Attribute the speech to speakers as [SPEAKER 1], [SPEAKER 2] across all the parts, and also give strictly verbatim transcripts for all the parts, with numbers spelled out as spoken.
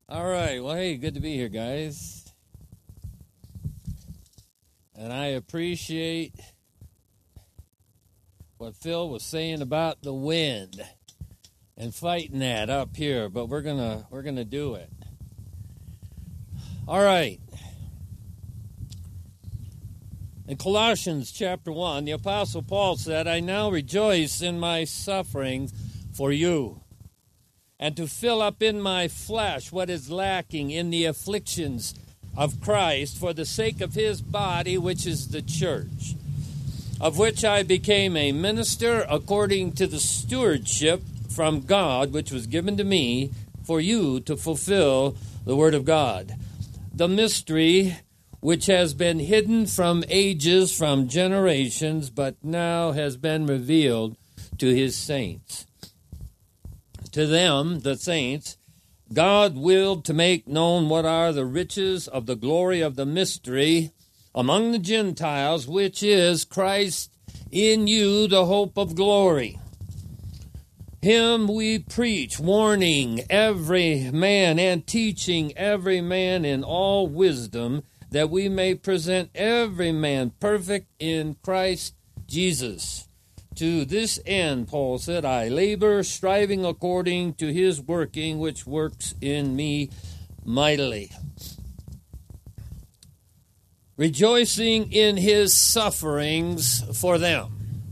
[SPEAKER 1] All right. Well, hey, good to be here, guys. And I appreciate what Phil was saying about the wind and fighting that up here, but we're gonna we're gonna do it. All right. In Colossians chapter one, the Apostle Paul said, "I now rejoice in my sufferings for you, and to fill up in my flesh what is lacking in the afflictions of Christ for the sake of his body, which is the church, of which I became a minister according to the stewardship from God, which was given to me for you to fulfill the word of God, the mystery which has been hidden from ages, from generations, but now has been revealed to his saints. To them, the saints, God willed to make known what are the riches of the glory of the mystery among the Gentiles, which is Christ in you, the hope of glory. Him we preach, warning every man and teaching every man in all wisdom, that we may present every man perfect in Christ Jesus. To this end, Paul said, I labor, striving according to his working, which works in me mightily. Rejoicing in his sufferings for them.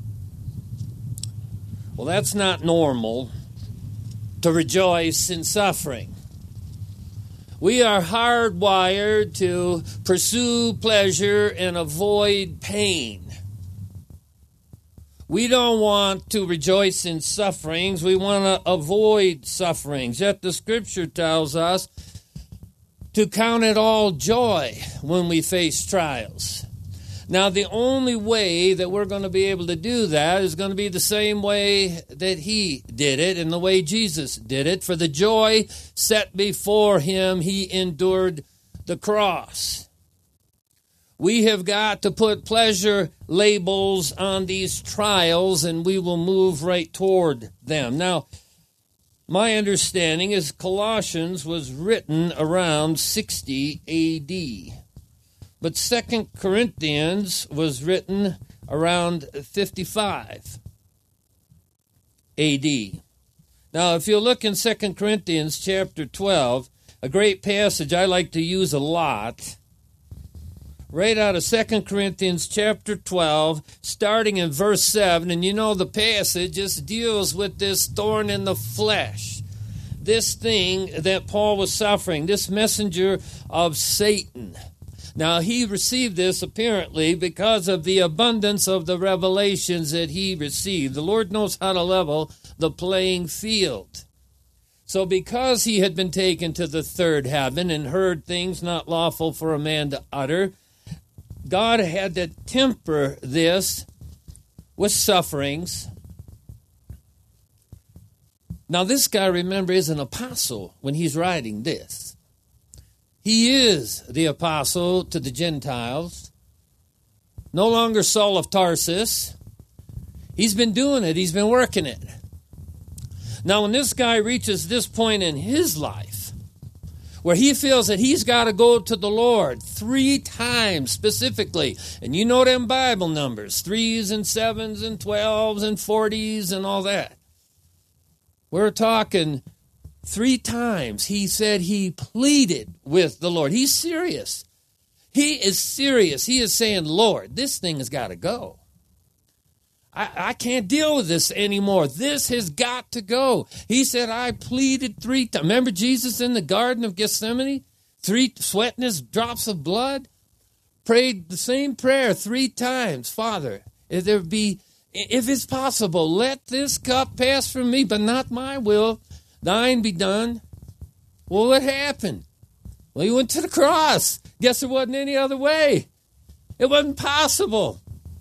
[SPEAKER 1] Well, that's not normal to rejoice in suffering. We are hardwired to pursue pleasure and avoid pain. We don't want to rejoice in sufferings. We want to avoid sufferings. Yet the Scripture tells us to count it all joy when we face trials. Now, the only way that we're going to be able to do that is going to be the same way that he did it and the way Jesus did it. For the joy set before him, he endured the cross. We have got to put pleasure labels on these trials, and we will move right toward them. Now, my understanding is Colossians was written around sixty A D, but Second Corinthians was written around fifty-five A D. Now, if you look in Second Corinthians chapter twelve, a great passage I like to use a lot, right out of Second Corinthians chapter twelve, starting in verse seven. And you know the passage just deals with this thorn in the flesh, this thing that Paul was suffering, this messenger of Satan. Now, he received this apparently because of the abundance of the revelations that he received. The Lord knows how to level the playing field. So because he had been taken to the third heaven and heard things not lawful for a man to utter, God had to temper this with sufferings. Now, this guy, remember, is an apostle when he's writing this. He is the apostle to the Gentiles. No longer Saul of Tarsus. He's been doing it. He's been working it. Now, when this guy reaches this point in his life, where he feels that he's got to go to the Lord three times specifically. And you know them Bible numbers, threes and sevens and twelves and forties and all that. We're talking three times he said he pleaded with the Lord. He's serious. He is serious. He is saying, Lord, this thing has got to go. I, I can't deal with this anymore. This has got to go. He said, I pleaded three times. Remember Jesus in the Garden of Gethsemane? Three, sweating his drops of blood? Prayed the same prayer three times. Father, if there be, if it's possible, let this cup pass from me, but not my will. Thine be done. Well, what happened? Well, he went to the cross. Guess there wasn't any other way. It wasn't possible.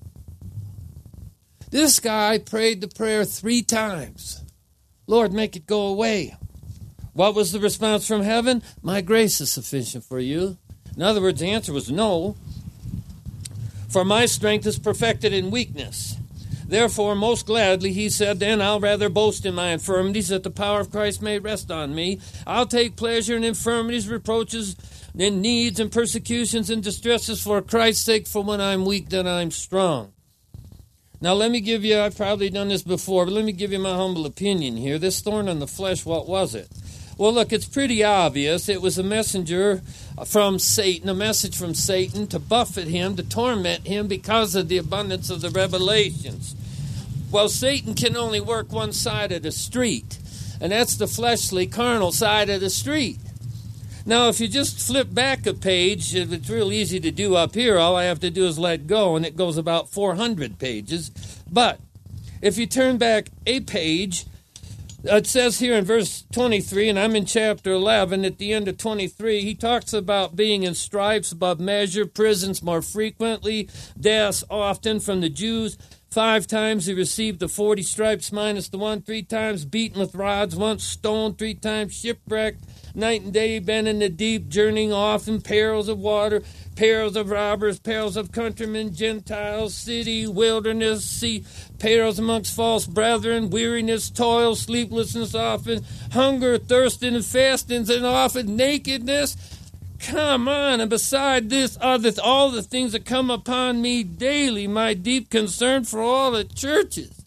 [SPEAKER 1] This guy prayed the prayer three times. Lord, make it go away. What was the response from heaven? My grace is sufficient for you. In other words, the answer was no. For my strength is perfected in weakness. Therefore, most gladly, he said, then I'll rather boast in my infirmities, that the power of Christ may rest on me. I'll take pleasure in infirmities, reproaches, in needs and persecutions and distresses for Christ's sake, for when I'm weak, then I'm strong. Now, let me give you, I've probably done this before, but let me give you my humble opinion here. This thorn in the flesh, what was it? Well, look, it's pretty obvious. It was a messenger from Satan, a message from Satan to buffet him, to torment him because of the abundance of the revelations. Well, Satan can only work one side of the street, and that's the fleshly, carnal side of the street. Now, if you just flip back a page, it's real easy to do up here. All I have to do is let go, and it goes about four hundred pages. But if you turn back a page, it says here in verse twenty-three, and I'm in chapter eleven, at the end of twenty-three, he talks about being in stripes above measure, prisons more frequently, deaths often from the Jews. Five times he received the forty stripes minus the one, three times beaten with rods, once stoned, three times shipwrecked, night and day been in the deep, journeying often, perils of water, perils of robbers, perils of countrymen, Gentiles, city, wilderness, sea, perils amongst false brethren, weariness, toil, sleeplessness often, hunger, thirsting, and fastings, and often nakedness. Come on, and beside this, other, all the things that come upon me daily, my deep concern for all the churches.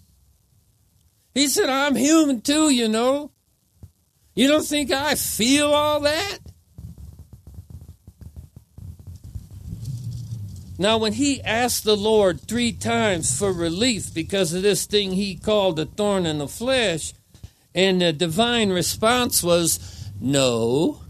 [SPEAKER 1] He said, I'm human too, you know. You don't think I feel all that? Now, when he asked the Lord three times for relief because of this thing he called a thorn in the flesh, and the divine response was, no.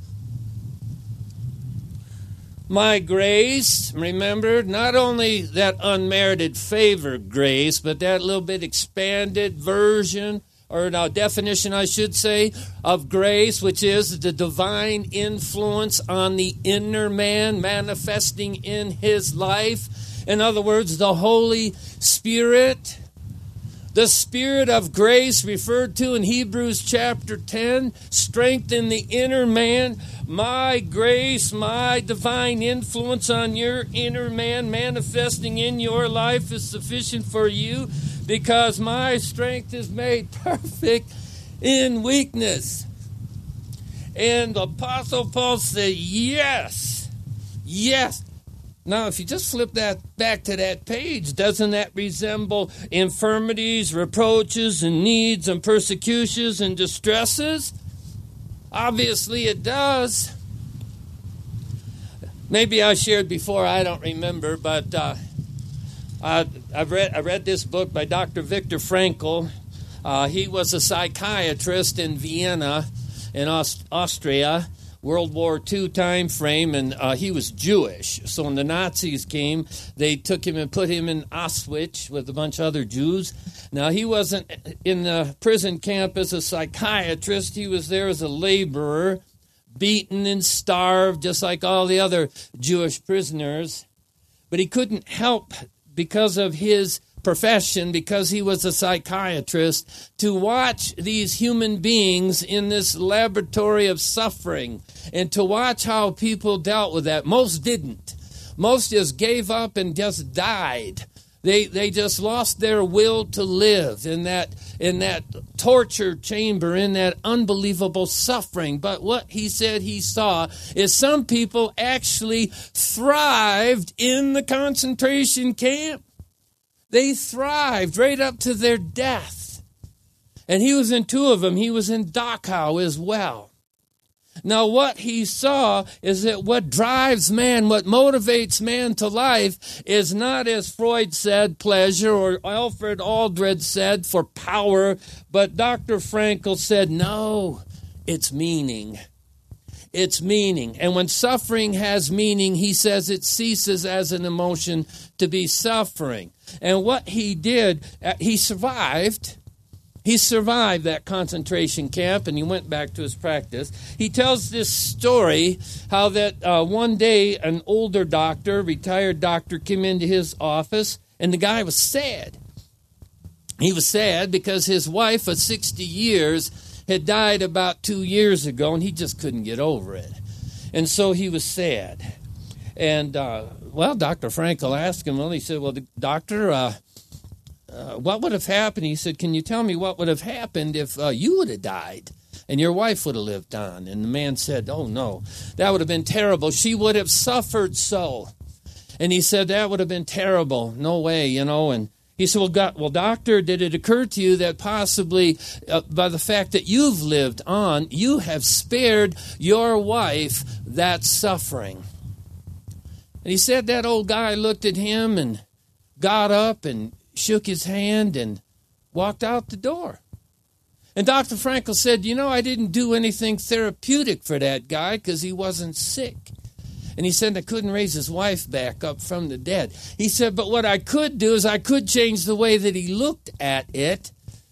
[SPEAKER 1] My grace, remember, not only that unmerited favor grace, but that little bit expanded version, or now definition, I should say, of grace, which is the divine influence on the inner man manifesting in his life. In other words, the Holy Spirit. The Spirit of grace referred to in Hebrews chapter ten, strengthen the inner man. My grace, my divine influence on your inner man manifesting in your life is sufficient for you, because my strength is made perfect in weakness. And the Apostle Paul said, yes, yes. Now, if you just flip that back to that page, doesn't that resemble infirmities, reproaches, and needs, and persecutions, and distresses? Obviously it does. Maybe I shared before, I don't remember, but uh, I, I've read, I read this book by Doctor Viktor Frankl. Uh, he was a psychiatrist in Vienna, in Aust- Austria, World War Two time frame, and uh, he was Jewish. So when the Nazis came, they took him and put him in Auschwitz with a bunch of other Jews. Now, he wasn't in the prison camp as a psychiatrist. He was there as a laborer, beaten and starved, just like all the other Jewish prisoners. But he couldn't help, because of his profession, because he was a psychiatrist, to watch these human beings in this laboratory of suffering and to watch how people dealt with that. Most didn't. Most just gave up and just died. They they just lost their will to live in that in that torture chamber, in that unbelievable suffering. But what he said he saw is some people actually thrived in the concentration camp. They thrived right up to their death. And he was in two of them. He was in Dachau as well. Now, what he saw is that what drives man, what motivates man to life, is not, as Freud said, pleasure, or Alfred Aldred said, for power, but Doctor Frankl said, no, it's meaning. It's meaning. And when suffering has meaning, he says it ceases as an emotion to be suffering. And what he did, he survived. He survived that concentration camp, and he went back to his practice. He tells this story, how that uh, one day an older doctor, retired doctor, came into his office, and the guy was sad. He was sad because his wife of sixty years had died about two years ago, and he just couldn't get over it. And so he was sad. And, uh, well, Doctor Frankl asked him, well, he said, well, the doctor, uh, what would have happened? He said, can you tell me what would have happened if uh, you would have died and your wife would have lived on? And the man said, oh, no, that would have been terrible. She would have suffered so. And he said, that would have been terrible. No way, you know. And he said, well, God, well, doctor, did it occur to you that possibly uh, by the fact that you've lived on, you have spared your wife that suffering? And he said that old guy looked at him and got up and shook his hand and walked out the door. And Doctor Frankl said, you know, I didn't do anything therapeutic for that guy because he wasn't sick. And he said, I couldn't raise his wife back up from the dead. He said, but what I could do is I could change the way that he looked at it.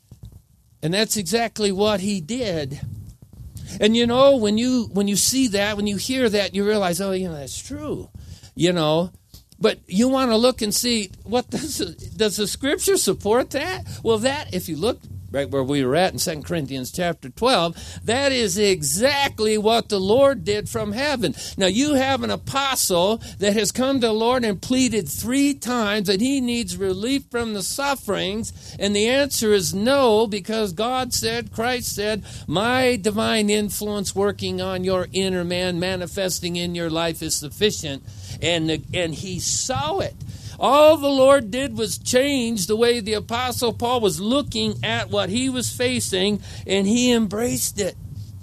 [SPEAKER 1] And that's exactly what he did. And, you know, when you when you see that, when you hear that, you realize, oh, you know, that's true, you know. But you want to look and see, what does, does the Scripture support that? Well, that, if you look right where we were at in Second Corinthians chapter twelve, that is exactly what the Lord did from heaven. Now, you have an apostle that has come to the Lord and pleaded three times that he needs relief from the sufferings, and the answer is no, because God said, Christ said, my divine influence working on your inner man, manifesting in your life is sufficient, and, and he saw it. All the Lord did was change the way the Apostle Paul was looking at what he was facing, and he embraced it.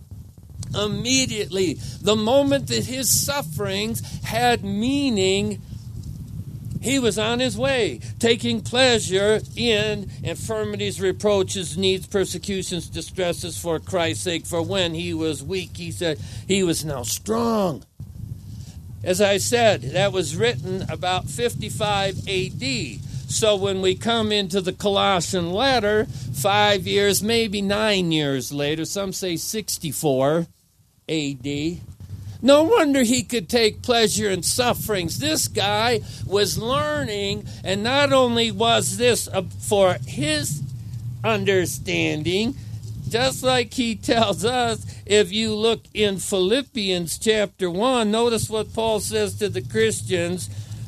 [SPEAKER 1] Immediately, the moment that his sufferings had meaning, he was on his way, taking pleasure in infirmities, reproaches, needs, persecutions, distresses for Christ's sake. For when he was weak, he said, he was now strong. As I said, that was written about fifty-five A D. So when we come into the Colossian letter, five years, maybe nine years later, some say sixty-four A D, no wonder he could take pleasure in sufferings. This guy was learning, and not only was this for his understanding, just like he tells us, if you look in Philippians chapter one, notice what Paul says to the Christians.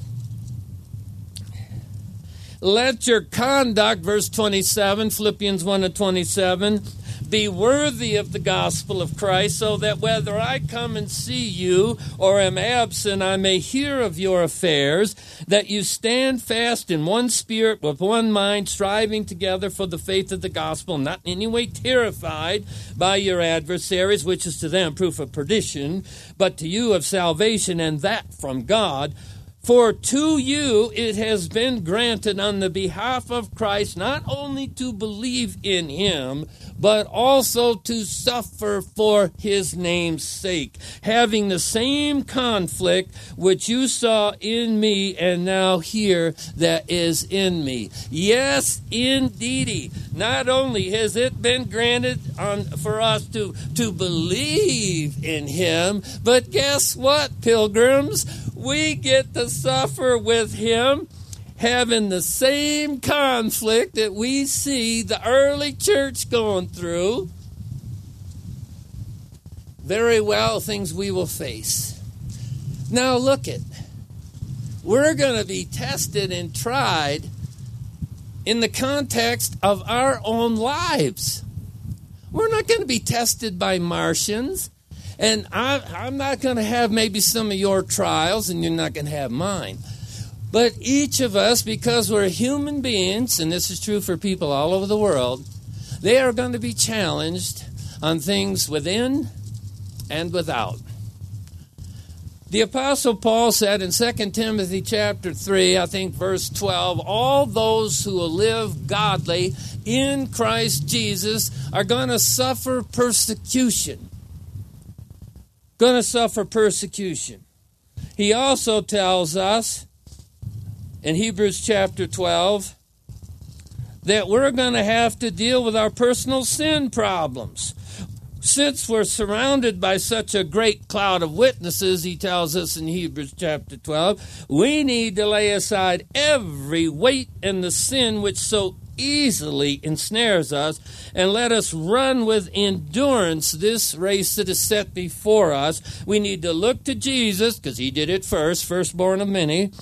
[SPEAKER 1] Let your conduct, verse twenty-seven, Philippians one and twenty-seven, be worthy of the gospel of Christ, so that whether I come and see you or am absent, I may hear of your affairs, that you stand fast in one spirit, with one mind, striving together for the faith of the gospel, not in any way terrified by your adversaries, which is to them proof of perdition, but to you of salvation, and that from God. For to you it has been granted on the behalf of Christ not only to believe in him, but also to suffer for his name's sake, having the same conflict which you saw in me and now hear that is in me. Yes, indeedy. Not only has it been granted on, for us to, to believe in him, but guess what, pilgrims? We get to suffer with him, having the same conflict that we see the early church going through. Very well, things we will face. Now look it. We're going to be tested and tried in the context of our own lives. We're not going to be tested by Martians. And I, I'm not going to have maybe some of your trials, and you're not going to have mine. But each of us, because we're human beings, and this is true for people all over the world, they are going to be challenged on things within and without. The Apostle Paul said in Second Timothy chapter three, I think verse twelve, all those who will live godly in Christ Jesus are going to suffer persecution. Going to suffer persecution. He also tells us in Hebrews chapter twelve that we're going to have to deal with our personal sin problems. Since we're surrounded by such a great cloud of witnesses, he tells us in Hebrews chapter twelve, we need to lay aside every weight and the sin which so easily ensnares us, and let us run with endurance this race that is set before us. We need to look to Jesus, because he did it first, firstborn of many,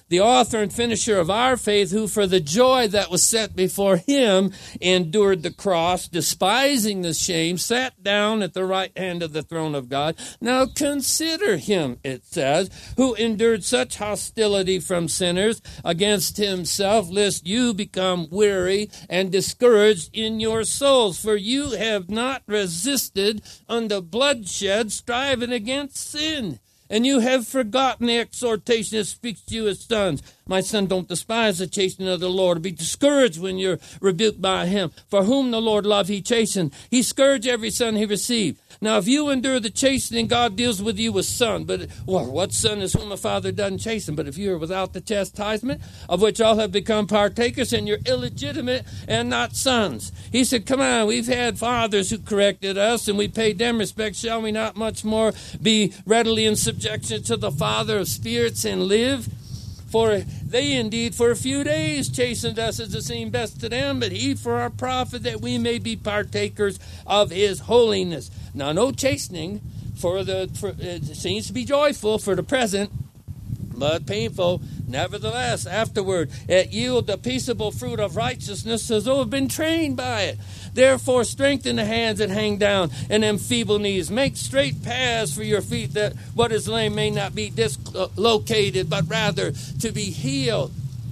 [SPEAKER 1] the author and finisher of our faith, who for the joy that was set before him endured the cross, despising the shame, sat down at the right hand of the throne of God. Now consider him, it says, who endured such hostility from sinners against himself, lest you become weary and discouraged in your souls. For you have not resisted unto bloodshed, striving against sin. And you have forgotten the exhortation that speaks to you as sons. My son, don't despise the chastening of the Lord. Be discouraged when you're rebuked by him. For whom the Lord loved, he chastened. He scourged every son he received. Now, if you endure the chastening, God deals with you with son. But well, what son is whom a father doesn't chasten? But if you are without the chastisement, of which all have become partakers, and you're illegitimate and not sons. He said, come on, we've had fathers who corrected us, and we paid them respect. Shall we not much more be readily in subjection to the Father of spirits and live? For they indeed for a few days chastened us as it seemed best to them, but he for our profit, that we may be partakers of his holiness. Now, no chastening for the for, it seems to be joyful for the present, but painful. Nevertheless, afterward, it yield the peaceable fruit of righteousness, as though have been trained by it. Therefore, strengthen the hands that hang down, and them feeble knees. Make straight paths for your feet, that what is lame may not be dislocated, but rather to be healed.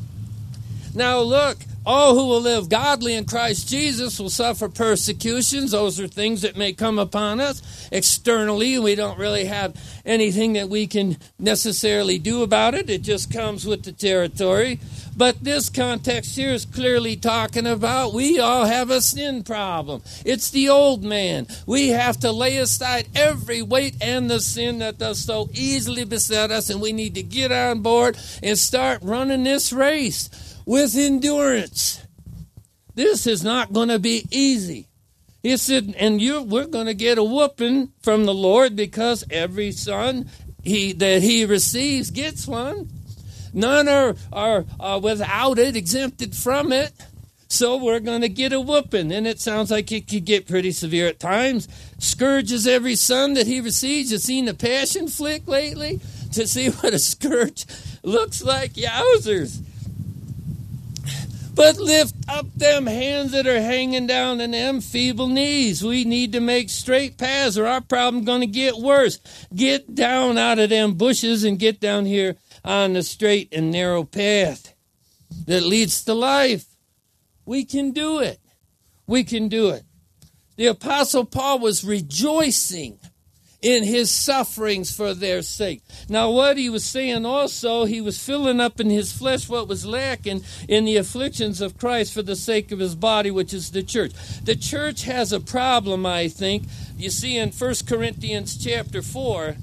[SPEAKER 1] Now look, all who will live godly in Christ Jesus will suffer persecutions. Those are things that may come upon us externally. We don't really have anything that we can necessarily do about it. It just comes with the territory. But this context here is clearly talking about we all have a sin problem. It's the old man. We have to lay aside every weight and the sin that does so easily beset us, and we need to get on board and start running this race with endurance. This is not going to be easy. He said, and you, we're going to get a whooping from the Lord, because every son he that he receives gets one. None are, are uh, without it, exempted from it. So we're going to get a whooping. And it sounds like it could get pretty severe at times. Scourges every son that he receives. You've seen the Passion flick lately to see what a scourge looks like. Yowzers. But lift up them hands that are hanging down and them feeble knees. We need to make straight paths, or our problem's going to get worse. Get down out of them bushes and get down here on the straight and narrow path that leads to life. We can do it. We can do it. The Apostle Paul was rejoicing in his sufferings for their sake. Now, what he was saying also, he was filling up in his flesh what was lacking in the afflictions of Christ for the sake of his body, which is the church. The church has a problem, I think. You see in First Corinthians chapter four,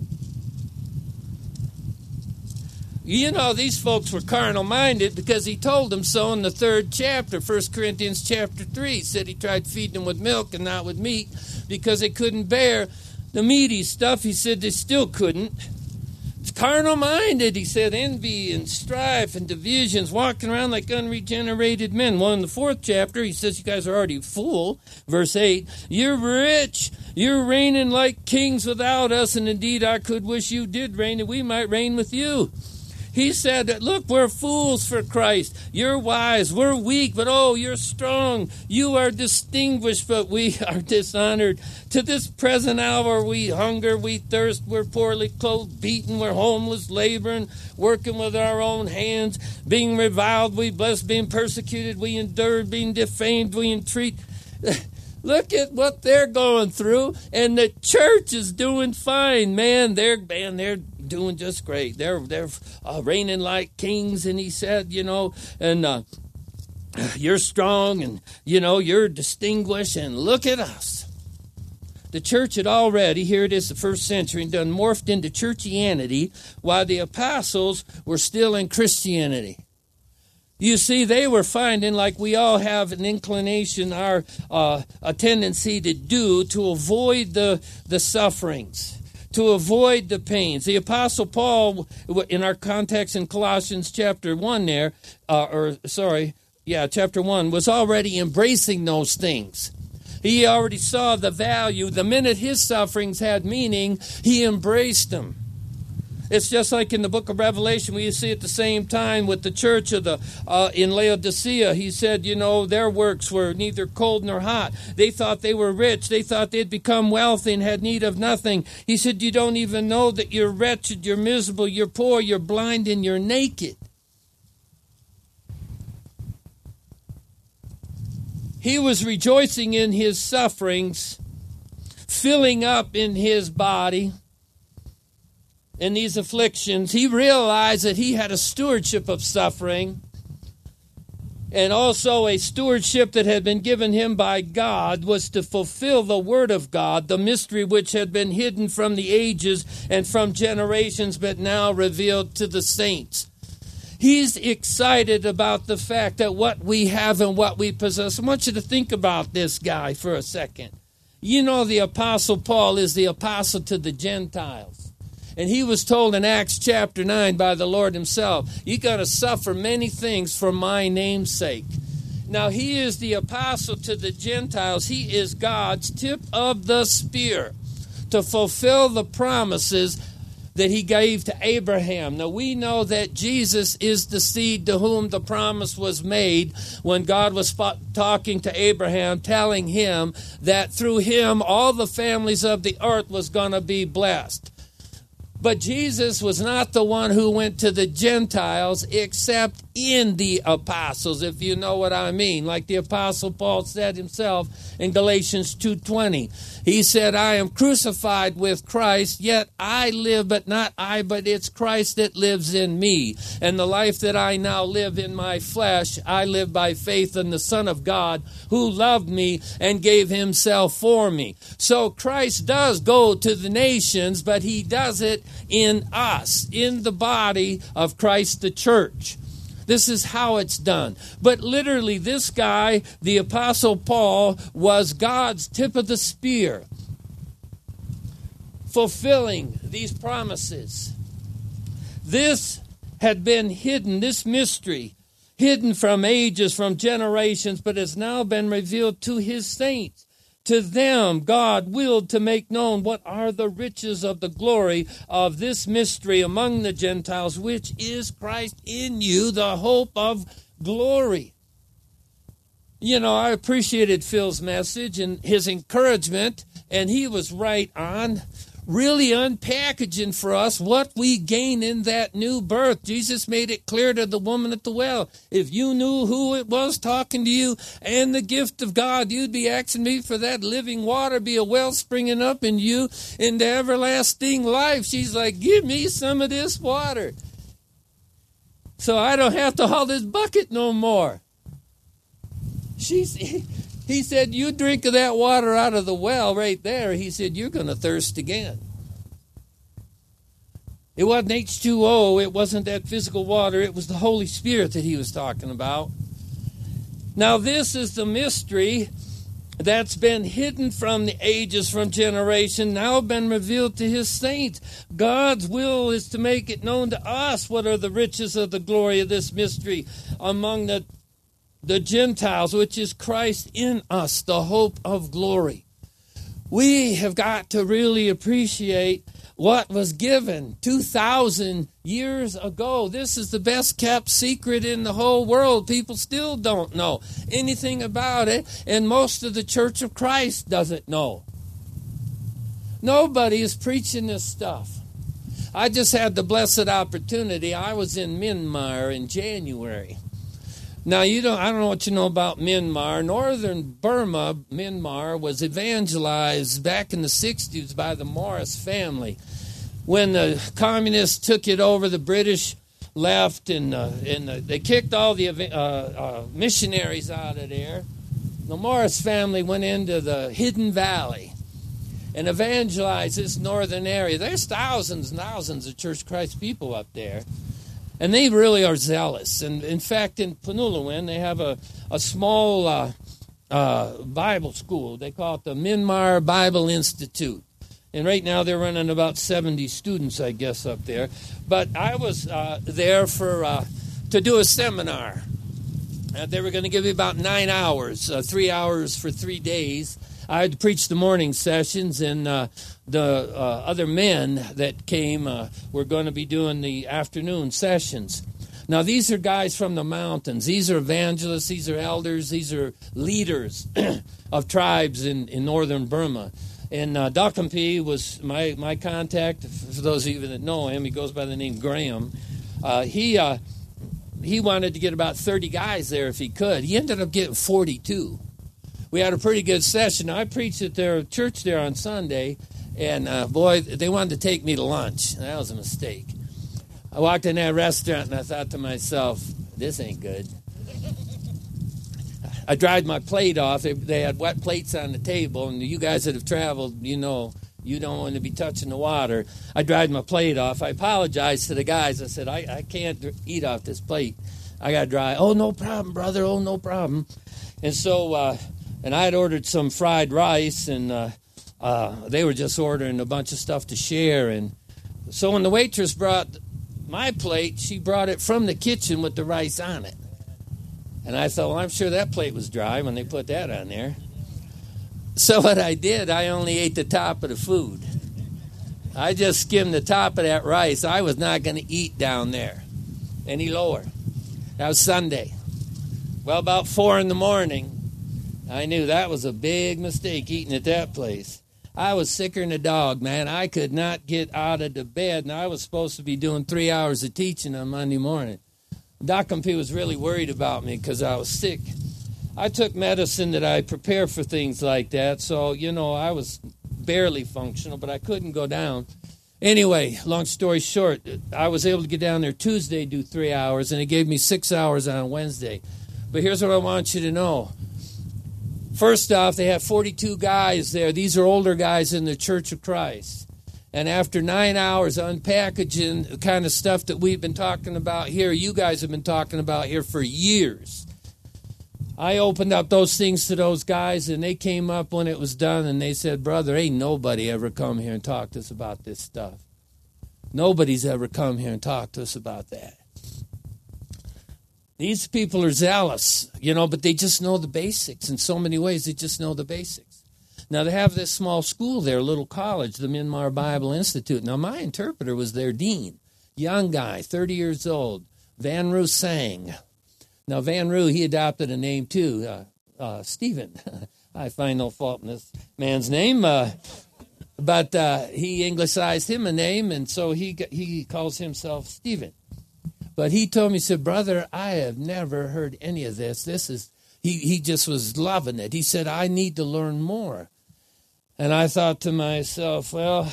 [SPEAKER 1] you know, these folks were carnal-minded because he told them so in the third chapter, First Corinthians chapter three. He said he tried feeding them with milk and not with meat because they couldn't bear the meaty stuff. He said they still couldn't. It's carnal-minded, he said, envy and strife and divisions, walking around like unregenerated men. Well, in the fourth chapter, he says you guys are already full. Verse eight, you're rich. You're reigning like kings without us, and indeed I could wish you did reign, and we might reign with you. He said, look, we're fools for Christ. You're wise. We're weak, but oh, you're strong. You are distinguished, but we are dishonored. To this present hour, we hunger, we thirst, we're poorly clothed, beaten, we're homeless, laboring, working with our own hands, being reviled, we bless, being persecuted, we endure, being defamed, we entreat. Look at what they're going through, and the church is doing fine, man. They're man, they're doing just great. They're they're uh, reigning like kings, and he said, you know, and uh, you're strong, and you know you're distinguished, and look at us. The church had already, here it is, the first century, done morphed into churchianity, while the apostles were still in Christianity. You see, they were finding, like we all have an inclination, our uh, a tendency to do, to avoid the, the sufferings, to avoid the pains. The Apostle Paul, in our context in Colossians chapter one there, uh, or sorry, yeah, chapter one, was already embracing those things. He already saw the value. The minute his sufferings had meaning, he embraced them. It's just like in the book of Revelation, we see at the same time with the church of the uh, in Laodicea. He said, you know, their works were neither cold nor hot. They thought they were rich. They thought they'd become wealthy and had need of nothing. He said, you don't even know that you're wretched, you're miserable, you're poor, you're blind, and you're naked. He was rejoicing in his sufferings, filling up in his body in these afflictions. He realized that he had a stewardship of suffering and also a stewardship that had been given him by God was to fulfill the word of God, the mystery which had been hidden from the ages and from generations, but now revealed to the saints. He's excited about the fact that what we have and what we possess. I want you to think about this guy for a second. You know, the Apostle Paul is the apostle to the Gentiles. And he was told in Acts chapter nine by the Lord himself, you're going to suffer many things for my name's sake. Now, he is the apostle to the Gentiles. He is God's tip of the spear to fulfill the promises that he gave to Abraham. Now, we know that Jesus is the seed to whom the promise was made when God was talking to Abraham, telling him that through him all the families of the earth was going to be blessed. But Jesus was not the one who went to the Gentiles except in the apostles, if you know what I mean. Like the Apostle Paul said himself in Galatians two twenty. He said, I am crucified with Christ, yet I live, but not I, but it's Christ that lives in me. And the life that I now live in my flesh, I live by faith in the Son of God who loved me and gave himself for me. So Christ does go to the nations, but he does it in us, in the body of Christ, the church. This is how it's done. But literally, this guy, the Apostle Paul, was God's tip of the spear, fulfilling these promises. This had been hidden, this mystery, hidden from ages, from generations, but has now been revealed to his saints. To them, God willed to make known what are the riches of the glory of this mystery among the Gentiles, which is Christ in you, the hope of glory. You know, I appreciated Phil's message and his encouragement, and he was right on, really unpackaging for us what we gain in that new birth. Jesus made it clear to the woman at the well. If you knew who it was talking to you and the gift of God, you'd be asking me for that living water, be a well springing up in you into everlasting life. She's like, give me some of this water so I don't have to haul this bucket no more. She's... He said, you drink of that water out of the well right there. He said, you're going to thirst again. It wasn't H two O. It wasn't that physical water. It was the Holy Spirit that he was talking about. Now, this is the mystery that's been hidden from the ages, from generation, now been revealed to his saints. God's will is to make it known to us what are the riches of the glory of this mystery among the The Gentiles, which is Christ in us, the hope of glory. We have got to really appreciate what was given two thousand years ago. This is the best kept secret in the whole world. People still don't know anything about it, and most of the Church of Christ doesn't know. Nobody is preaching this stuff. I just had the blessed opportunity. I was in Myanmar in January. Now, you don't, I don't know what you know about Myanmar. Northern Burma, Myanmar, was evangelized back in the sixties by the Morris family. When the communists took it over, the British left, and, uh, and uh, they kicked all the uh, uh, missionaries out of there. The Morris family went into the Hidden Valley and evangelized this northern area. There's thousands and thousands of Church of Christ people up there. And they really are zealous. And in fact, in Panuluan, they have a, a small uh, uh, Bible school. They call it the Myanmar Bible Institute. And right now they're running about seventy students, I guess, up there. But I was uh, there for uh, to do a seminar. Uh, they were going to give me about nine hours, uh, three hours for three days. I had to preach the morning sessions, and uh, the uh, other men that came uh, were going to be doing the afternoon sessions. Now, these are guys from the mountains. These are evangelists. These are elders. These are leaders of tribes in, in northern Burma. And uh, Doctor P was my, my contact. For those of you that know him, he goes by the name Graham. Uh, he uh, he wanted to get about thirty guys there if he could. He ended up getting forty-two. We had a pretty good session. I preached at their church there on Sunday, and uh, boy, they wanted to take me to lunch. That was a mistake. I walked in that restaurant, and I thought to myself, this ain't good. I dried my plate off. They, they had wet plates on the table, and you guys that have traveled, you know, you don't want to be touching the water. I dried my plate off. I apologized to the guys. I said, I, I can't eat off this plate. I got to dry. Oh, no problem, brother. Oh, no problem. And so, uh, and I had ordered some fried rice, and uh, uh, they were just ordering a bunch of stuff to share. And so when the waitress brought my plate, she brought it from the kitchen with the rice on it. And I thought, well, I'm sure that plate was dry when they put that on there. So what I did, I only ate the top of the food. I just skimmed the top of that rice. I was not going to eat down there any lower. That was Sunday. Well, about four in the morning, I knew that was a big mistake eating at that place. I was sicker than a dog, man. I could not get out of the bed, and I was supposed to be doing three hours of teaching on Monday morning. Doctor P was really worried about me because I was sick. I took medicine that I prepare for things like that, so, you know, I was barely functional, but I couldn't go down. Anyway, long story short, I was able to get down there Tuesday, do three hours, and it gave me six hours on Wednesday. But here's what I want you to know. First off, they have forty-two guys there. These are older guys in the Church of Christ. And after nine hours unpackaging the kind of stuff that we've been talking about here, you guys have been talking about here for years, I opened up those things to those guys, and they came up when it was done, and they said, brother, ain't nobody ever come here and talked to us about this stuff. Nobody's ever come here and talked to us about that. These people are zealous, you know, but they just know the basics. In so many ways, they just know the basics. Now, they have this small school there, a little college, the Myanmar Bible Institute. Now, my interpreter was their dean, young guy, thirty years old, Van Roo Sang. Now, Van Roo, he adopted a name, too, uh, uh, Stephen. I find no fault in this man's name, uh, but uh, he Anglicized him a name, and so he he calls himself Stephen. But he told me, he said, brother, I have never heard any of this. This is, he, he just was loving it. He said, I need to learn more. And I thought to myself, well,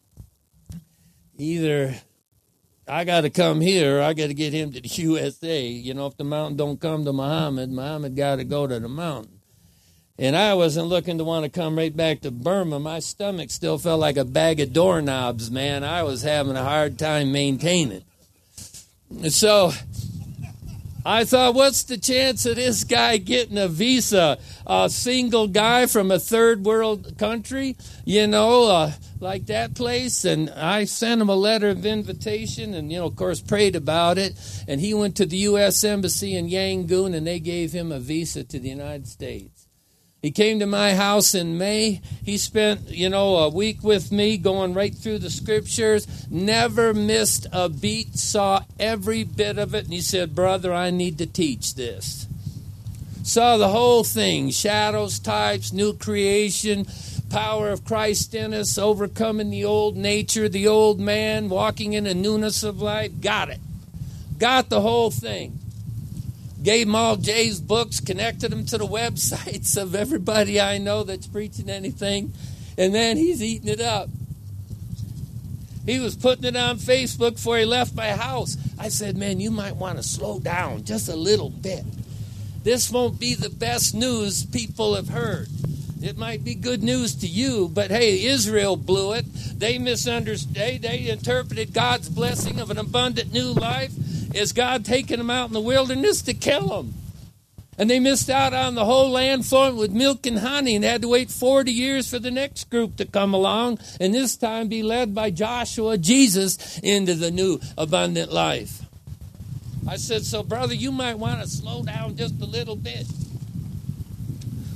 [SPEAKER 1] either I got to come here or I got to get him to the U S A. You know, if the mountain don't come to Muhammad, Muhammad got to go to the mountain. And I wasn't looking to want to come right back to Burma. My stomach still felt like a bag of doorknobs, man. I was having a hard time maintaining. And so I thought, what's the chance of this guy getting a visa? A single guy from a third world country, you know, uh, like that place. And I sent him a letter of invitation and, you know, of course, prayed about it. And he went to the U S Embassy in Yangon, and they gave him a visa to the United States. He came to my house in May. He spent, you know, a week with me going right through the scriptures. Never missed a beat, saw every bit of it. And he said, brother, I need to teach this. Saw the whole thing, shadows, types, new creation, power of Christ in us, overcoming the old nature, the old man, walking in a newness of life. Got it. Got the whole thing. Gave them all Jay's books, connected them to the websites of everybody I know that's preaching anything, and then he's eating it up. He was putting it on Facebook before he left my house. I said, man, you might want to slow down just a little bit. This won't be the best news people have heard. It might be good news to you, but hey, Israel blew it. They misunderstood. They, they interpreted God's blessing of an abundant new life as God taking them out in the wilderness to kill them. And they missed out on the whole land flowing with milk and honey and had to wait forty years for the next group to come along and this time be led by Joshua, Jesus, into the new abundant life. I said, so brother, you might want to slow down just a little bit.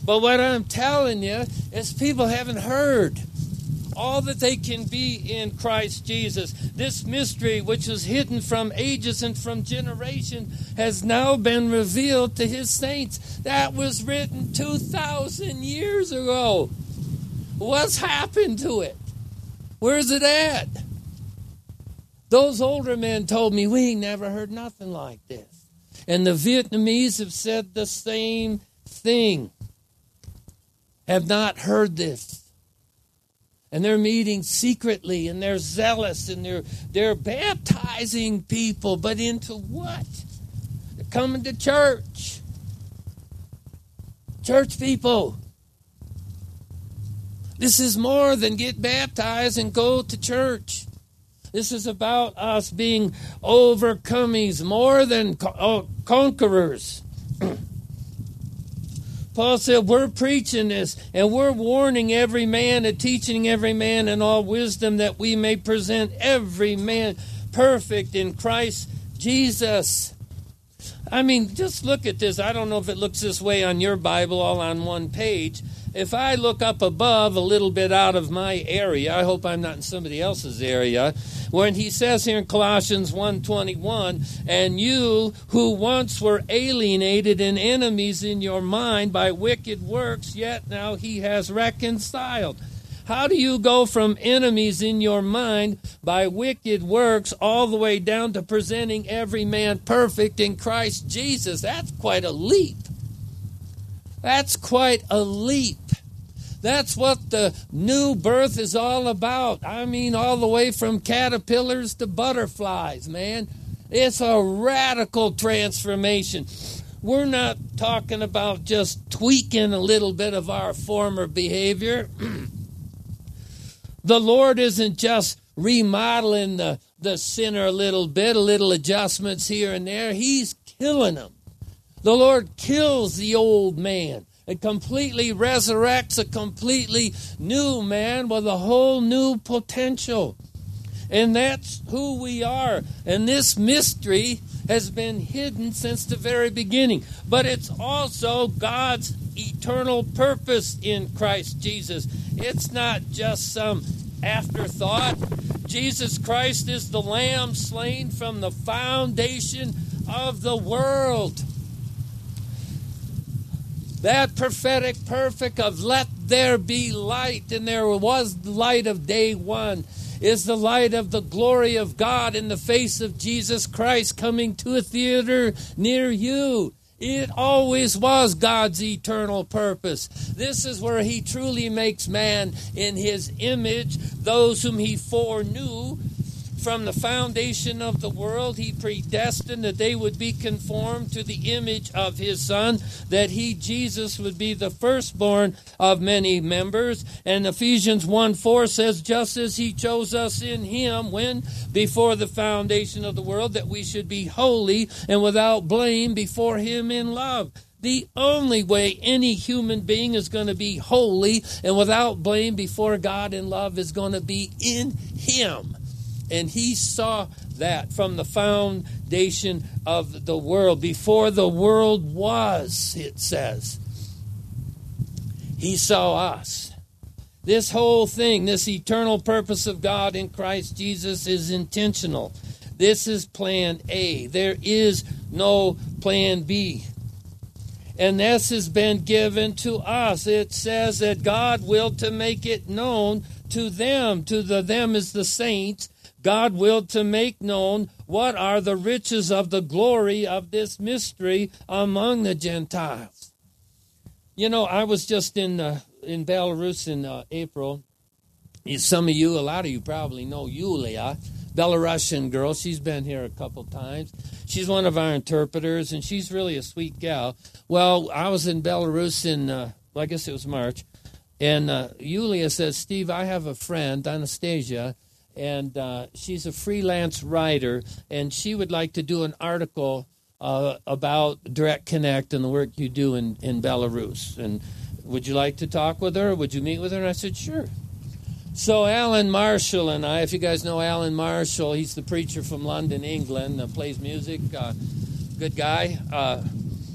[SPEAKER 1] But what I'm telling you is people haven't heard all that they can be in Christ Jesus. This mystery, which was hidden from ages and from generation, has now been revealed to his saints. That was written two thousand years ago. What's happened to it? Where's it at? Those older men told me, we ain't never heard nothing like this. And the Vietnamese have said the same thing. Have not heard this. And they're meeting secretly, and they're zealous, and they're they're baptizing people, but into what? They're coming to church. Church people. This is more than get baptized and go to church. This is about us being overcomers, more than oh, conquerors. Paul said, we're preaching this, and we're warning every man and teaching every man in all wisdom, that we may present every man perfect in Christ Jesus. I mean, just look at this. I don't know if it looks this way on your Bible, all on one page. If I look up above a little bit out of my area, I hope I'm not in somebody else's area, when he says here in Colossians one twenty-one, and you who once were alienated and enemies in your mind by wicked works, yet now he has reconciled. How do you go from enemies in your mind by wicked works all the way down to presenting every man perfect in Christ Jesus? That's quite a leap. That's quite a leap. That's what the new birth is all about. I mean, all the way from caterpillars to butterflies, man. It's a radical transformation. We're not talking about just tweaking a little bit of our former behavior. The Lord isn't just remodeling the, the sinner a little bit, a little adjustments here and there. He's killing them. The Lord kills the old man and completely resurrects a completely new man with a whole new potential. And that's who we are. And this mystery has been hidden since the very beginning. But it's also God's eternal purpose in Christ Jesus. It's not just some afterthought. Jesus Christ is the Lamb slain from the foundation of the world. That prophetic perfect of let there be light, and there was the light of day one, is the light of the glory of God in the face of Jesus Christ coming to a theater near you. It always was God's eternal purpose. This is where he truly makes man in his image. Those whom he foreknew from the foundation of the world, he predestined that they would be conformed to the image of his Son, that he, Jesus, would be the firstborn of many members. And Ephesians one four says, just as he chose us in him when before the foundation of the world, that we should be holy and without blame before him in love. The only way any human being is going to be holy and without blame before God in love is going to be in him. And he saw that from the foundation of the world. Before the world was, it says. He saw us. This whole thing, this eternal purpose of God in Christ Jesus is intentional. This is plan A. There is no plan B. And this has been given to us. It says that God willed to make it known to them. To the them is the saints. God willed to make known what are the riches of the glory of this mystery among the Gentiles. You know, I was just in uh, in Belarus in uh, April. Some of you, a lot of you probably know Yulia, Belarusian girl. She's been here a couple times. She's one of our interpreters, and she's really a sweet gal. Well, I was in Belarus in, uh, well, I guess it was March, and uh, Yulia says, Steve, I have a friend, Anastasia, and uh, she's a freelance writer, and she would like to do an article uh, about Direct Connect and the work you do in, in Belarus. And would you like to talk with her? Would you meet with her? And I said, sure. So Alan Marshall and I, if you guys know Alan Marshall, he's the preacher from London, England, uh, plays music, uh, good guy. Uh,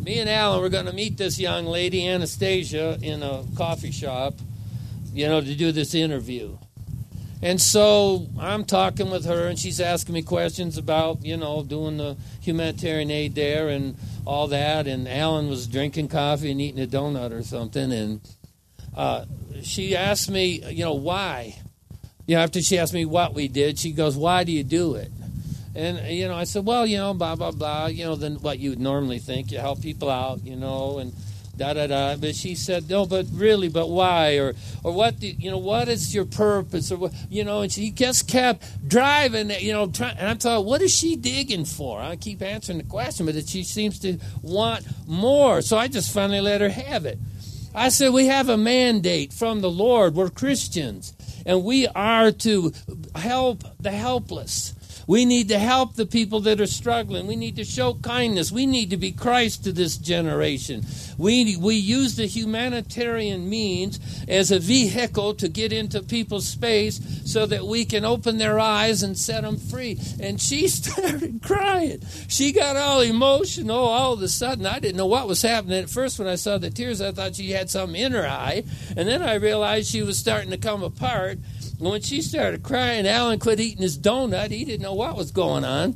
[SPEAKER 1] me and Alan were going to meet this young lady, Anastasia, in a coffee shop, you know, to do this interview. And so I'm talking with her, and she's asking me questions about, you know, doing the humanitarian aid there and all that. And Alan was drinking coffee and eating a donut or something. And uh, she asked me, you know, why? You know, after she asked me what we did, she goes, why do you do it? And, you know, I said, well, you know, blah, blah, blah, you know, then what you would normally think. You help people out, you know, and da-da-da. But she said, no, but really, but why? Or or what, do, you know, what is your purpose? Or, what, you know, and she just kept driving, you know, try, and I thought, what is she digging for? I keep answering the question, but she seems to want more. So I just finally let her have it. I said, we have a mandate from the Lord. We're Christians, and we are to help the helpless. We need to help the people that are struggling. We need to show kindness. We need to be Christ to this generation. We we use the humanitarian means as a vehicle to get into people's space so that we can open their eyes and set them free. And she started crying. She got all emotional all of a sudden. I didn't know what was happening. At first, when I saw the tears, I thought she had something in her eye. And then I realized she was starting to come apart. And when she started crying, Alan quit eating his donut. He didn't know what was going on.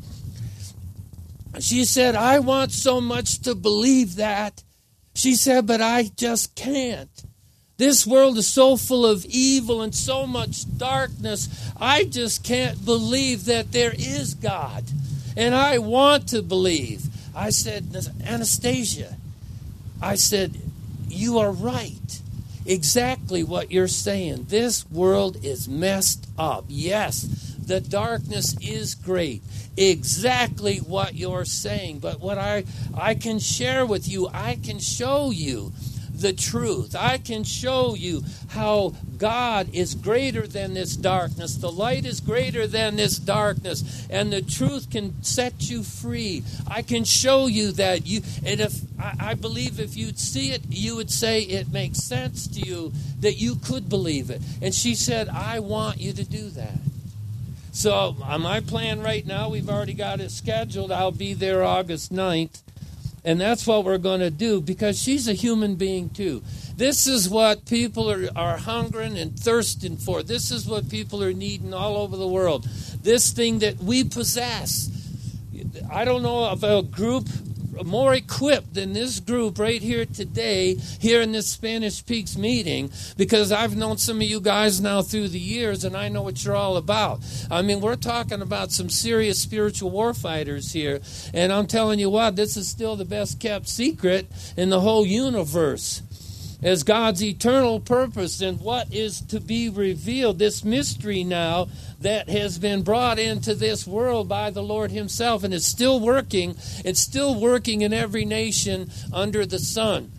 [SPEAKER 1] She said, I want so much to believe that. She said, but I just can't. This world is so full of evil and so much darkness. I just can't believe that there is God. And I want to believe. I said, Anastasia, I said, you are right. Exactly what you're saying. This world is messed up. Yes, the darkness is great. Exactly what you're saying. But what I, I can share with you, I can show you the truth. I can show you how God is greater than this darkness. The light is greater than this darkness. And the truth can set you free. I can show you that. You, and if I, I believe if you'd see it, you would say it makes sense to you that you could believe it. And she said, I want you to do that. So on my plan right now, we've already got it scheduled. I'll be there August ninth. And that's what we're going to do because she's a human being too. This is what people are, are hungering and thirsting for. This is what people are needing all over the world. This thing that we possess. I don't know of a group more equipped than this group right here today, here in this Spanish Peaks meeting, because I've known some of you guys now through the years, and I know what you're all about. I mean, we're talking about some serious spiritual war fighters here, and I'm telling you what, this is still the best kept secret in the whole universe. As God's eternal purpose and what is to be revealed, this mystery now that has been brought into this world by the Lord himself, and it's still working. It's still working in every nation under the sun.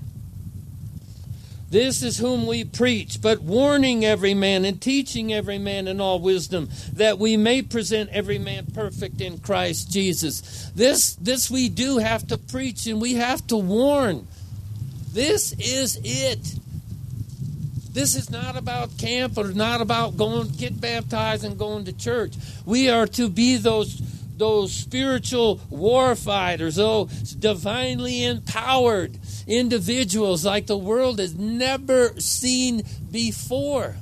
[SPEAKER 1] This is whom we preach, but warning every man and teaching every man in all wisdom, that we may present every man perfect in Christ Jesus. This, this we do have to preach, and we have to warn. This is it. This is not about camp or not about going get baptized and going to church. We are to be those those spiritual war fighters, those divinely empowered individuals like the world has never seen before.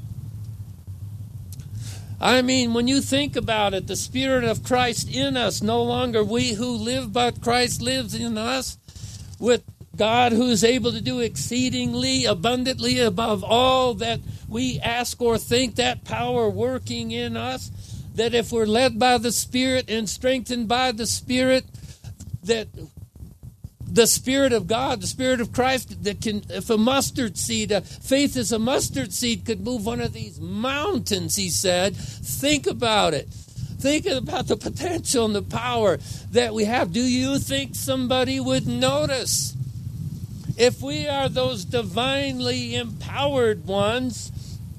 [SPEAKER 1] I mean, when you think about it, the Spirit of Christ in us, no longer we who live, but Christ lives in us, with God who is able to do exceedingly abundantly above all that we ask or think, that power working in us, that if we're led by the Spirit and strengthened by the Spirit, that the Spirit of God, the Spirit of Christ, that can, if a mustard seed, uh, faith as a mustard seed could move one of these mountains, he said. Think about it. Think about the potential and the power that we have. Do you think somebody would notice? If we are those divinely empowered ones,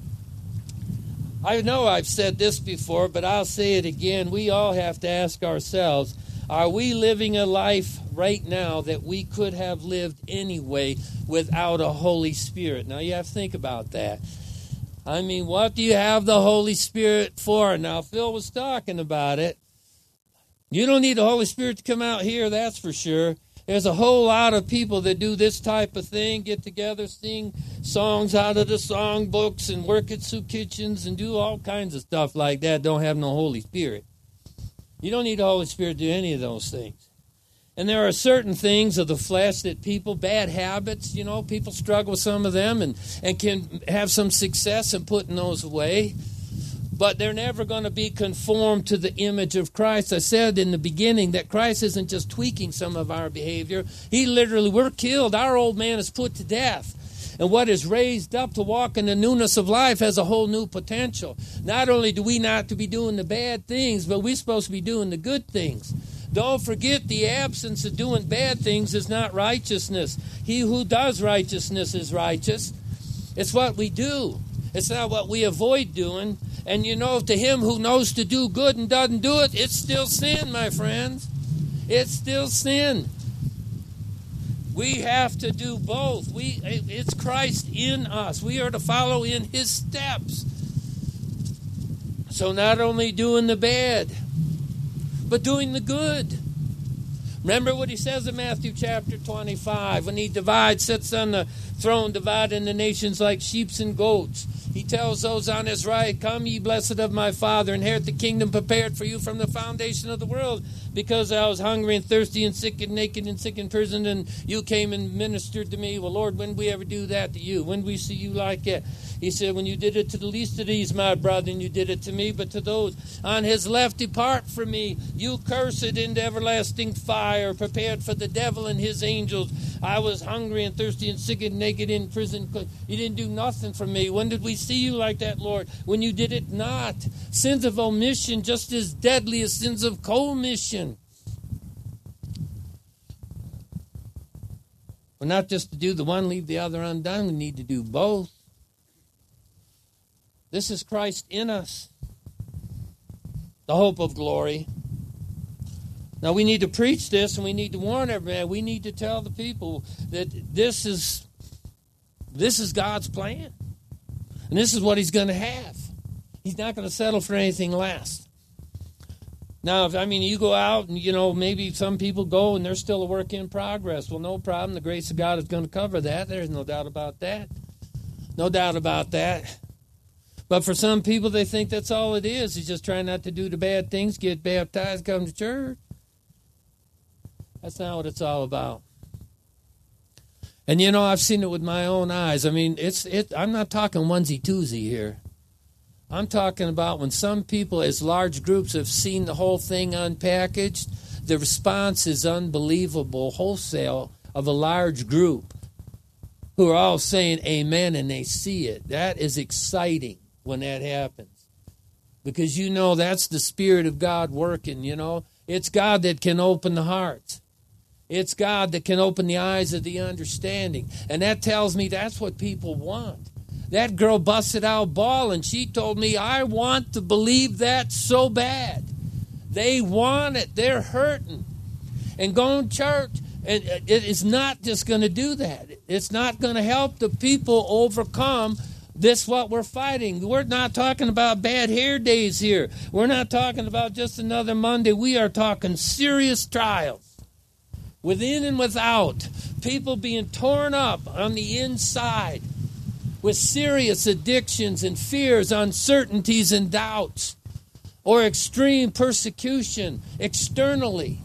[SPEAKER 1] I know I've said this before, but I'll say it again. We all have to ask ourselves, are we living a life right now that we could have lived anyway without a Holy Spirit? Now you have to think about that. I mean, what do you have the Holy Spirit for? Now, Phil was talking about it. You don't need the Holy Spirit to come out here, that's for sure. There's a whole lot of people that do this type of thing, get together, sing songs out of the songbooks and work at soup kitchens and do all kinds of stuff like that, don't have no Holy Spirit. You don't need the Holy Spirit to do any of those things. And there are certain things of the flesh that people, bad habits, you know, people struggle with some of them and, and can have some success in putting those away. But they're never going to be conformed to the image of Christ. I said in the beginning that Christ isn't just tweaking some of our behavior. He literally, we're killed. Our old man is put to death. And what is raised up to walk in the newness of life has a whole new potential. Not only do we not to be doing the bad things, but we're supposed to be doing the good things. Don't forget, the absence of doing bad things is not righteousness. He who does righteousness is righteous. It's what we do. It's not what we avoid doing. And you know, to him who knows to do good and doesn't do it, it's still sin, my friends. It's still sin. We have to do both. We, it's Christ in us. We are to follow in his steps. So not only doing the bad, but doing the good. Remember what he says in Matthew chapter twenty-five, when he divides, sits on the throne, dividing the nations like sheep and goats. He tells those on his right, "Come, ye blessed of my Father, inherit the kingdom prepared for you from the foundation of the world. Because I was hungry and thirsty and sick and naked and sick in prison, and you came and ministered to me. Well, Lord, when did we ever do that to you? When did we see you like that?" He said, "When you did it to the least of these, my brethren, you did it to me. But to those on his left, depart from me, you cursed, into everlasting fire, prepared for the devil and his angels. I was hungry and thirsty and sick and naked in prison. You didn't do nothing for me. When did we see you like that, Lord? When you did it not. Sins of omission just as deadly as sins of commission." We're not just to do the one, leave the other undone. We need to do both. This is Christ in us, the hope of glory. Now we need to preach this, and we need to warn everybody. We need to tell the people that this is this is God's plan, and this is what he's going to have. He's not going to settle for anything less. Now, if, I mean, you go out and, you know, maybe some people go and they're still a work in progress. Well, no problem. The grace of God is going to cover that. There's no doubt about that. No doubt about that. But for some people, they think that's all it is. He's just trying not to do the bad things, get baptized, come to church. That's not what it's all about. And, you know, I've seen it with my own eyes. I mean, it's it. I'm not talking onesie-twosie here. I'm talking about when some people, as large groups, have seen the whole thing unpackaged, the response is unbelievable, wholesale, of a large group who are all saying amen, and they see it. That is exciting when that happens, because you know that's the Spirit of God working, you know. It's God that can open the hearts. It's God that can open the eyes of the understanding. And that tells me that's what people want. That girl busted out bawling. She told me, "I want to believe that so bad." They want it. They're hurting. And going to church, and it is not just going to do that. It's not going to help the people overcome this, what we're fighting. We're not talking about bad hair days here. We're not talking about just another Monday. We are talking serious trials, within and without. People being torn up on the inside with serious addictions and fears, uncertainties and doubts, or extreme persecution externally,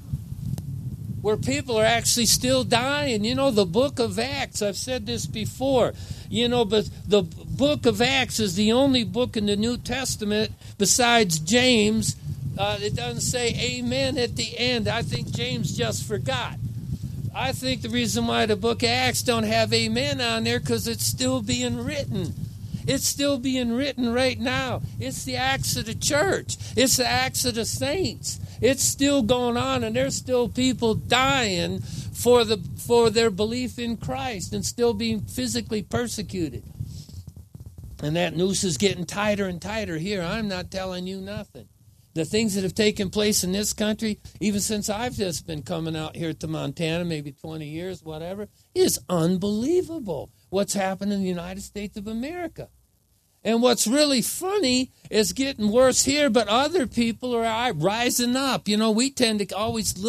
[SPEAKER 1] where people are actually still dying. You know, the book of Acts, I've said this before, you know, but the book of Acts is the only book in the New Testament besides James. Uh, it doesn't say amen at the end. I think James just forgot. I think the reason why the book of Acts don't have amen on there, because it's still being written. It's still being written right now. It's the Acts of the church. It's the Acts of the saints. It's still going on, and there's still people dying for the for their belief in Christ and still being physically persecuted. And that noose is getting tighter and tighter here. I'm not telling you nothing. The things that have taken place in this country, even since I've just been coming out here to Montana, maybe twenty years, whatever, is unbelievable what's happened in the United States of America. And what's really funny is getting worse here, but other people are rising up. You know, we tend to always look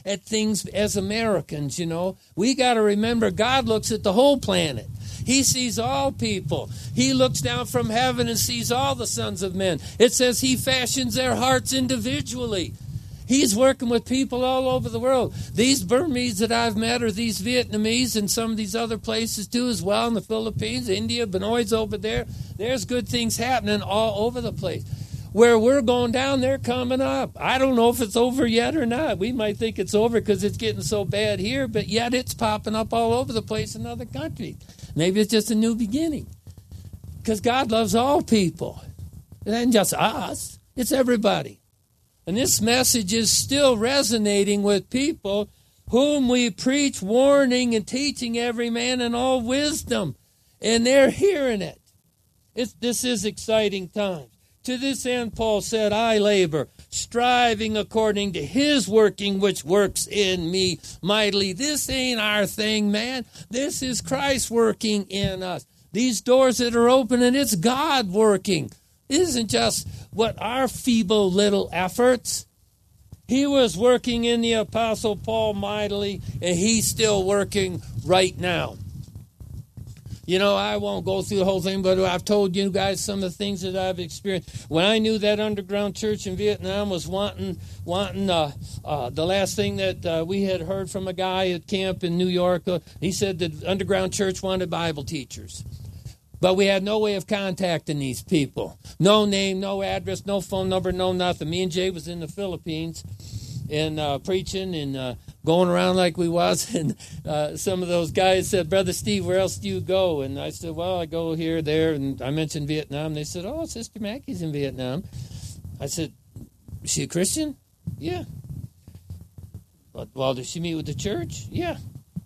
[SPEAKER 1] at things as Americans, you know. We got to remember God looks at the whole planet. He sees all people. He looks down from heaven and sees all the sons of men. It says he fashions their hearts individually. He's working with people all over the world. These Burmese that I've met are these Vietnamese and some of these other places too as well, in the Philippines, India, Benoit's over there. There's good things happening all over the place. Where we're going down, they're coming up. I don't know if it's over yet or not. We might think it's over because it's getting so bad here, but yet it's popping up all over the place in other countries. Maybe it's just a new beginning. Because God loves all people. It ain't just us. It's everybody. And this message is still resonating with people whom we preach, warning and teaching every man in all wisdom. And they're hearing it. It's, this is exciting times. To this end, Paul said, I labor, striving according to his working, which works in me mightily. This ain't our thing, man. This is Christ working in us. These doors that are opening, it's God working. It isn't just what our feeble little efforts. He was working in the Apostle Paul mightily, and he's still working right now. You know, I won't go through the whole thing, but I've told you guys some of the things that I've experienced. When I knew that underground church in Vietnam was wanting, wanting uh, uh, the last thing that uh, we had heard from a guy at camp in New York, uh, he said the underground church wanted Bible teachers. But we had no way of contacting these people. No name, no address, no phone number, no nothing. Me and Jay was in the Philippines and uh, preaching and uh, going around like we was. And uh, some of those guys said, Brother Steve, where else do you go? And I said, well, I go here, there. And I mentioned Vietnam. They said, oh, Sister Mackie's in Vietnam. I said, is she a Christian? Yeah. Well, does she meet with the church? Yeah.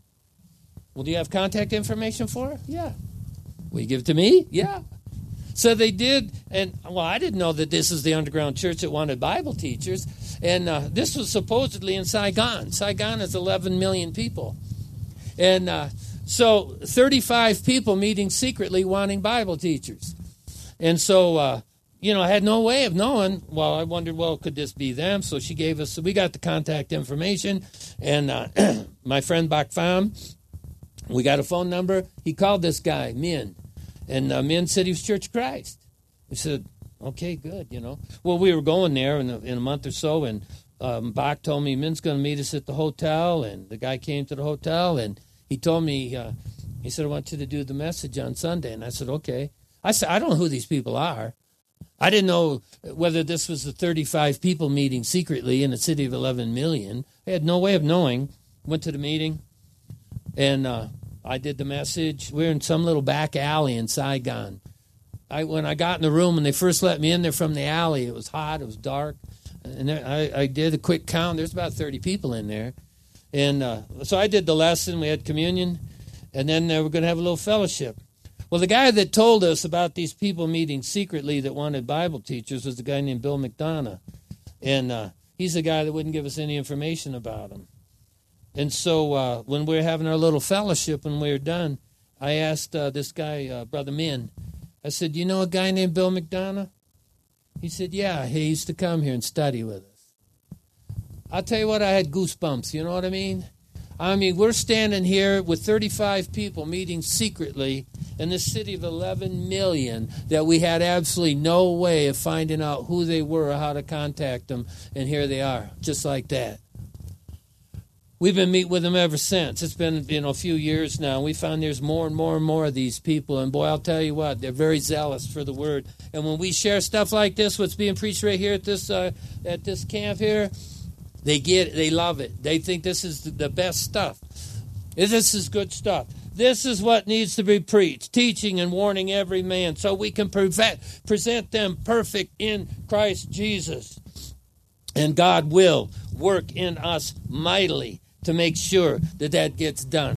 [SPEAKER 1] Well, do you have contact information for her? Yeah. Will you give it to me? Yeah. So they did, and well, I didn't know that this is the underground church that wanted Bible teachers, and uh, this was supposedly in Saigon. Saigon is eleven million people, and uh, so thirty-five people meeting secretly wanting Bible teachers, and so uh, you know, I had no way of knowing. Well, I wondered, well, could this be them? So she gave us, so we got the contact information, and uh, my friend Bak Pham, we got a phone number. He called this guy, Min. And uh, Min said he was Church of Christ. We said, okay, good, you know. Well, we were going there in a, in a month or so, and um, Bach told me Min's going to meet us at the hotel. And the guy came to the hotel, and he told me, uh, he said, I want you to do the message on Sunday. And I said, okay. I said, I don't know who these people are. I didn't know whether this was the thirty-five people meeting secretly in a city of eleven million. I had no way of knowing. Went to the meeting, and uh, I did the message. We were in some little back alley in Saigon. I when I got in the room, when they first let me in there from the alley, it was hot, it was dark. And there, I, I did a quick count. There's about thirty people in there. And uh, so I did the lesson. We had communion. And then uh, we're going to have a little fellowship. Well, the guy that told us about these people meeting secretly that wanted Bible teachers was a guy named Bill McDonough. And uh, he's the guy that wouldn't give us any information about him. And so uh, when we were having our little fellowship, when we were done, I asked uh, this guy, uh, Brother Min, I said, you know a guy named Bill McDonough? He said, yeah, he used to come here and study with us. I'll tell you what, I had goosebumps, you know what I mean? I mean, we're standing here with thirty-five people meeting secretly in this city of eleven million that we had absolutely no way of finding out who they were or how to contact them, and here they are, just like that. We've been meeting with them ever since. It's been, you know, a few years now. We found there's more and more and more of these people. And, boy, I'll tell you what, they're very zealous for the word. And when we share stuff like this, what's being preached right here at this uh, at this camp here, they get it. They love it. They think this is the best stuff. This is good stuff. This is what needs to be preached, teaching and warning every man so we can prevent, present them perfect in Christ Jesus. And God will work in us mightily to make sure that that gets done.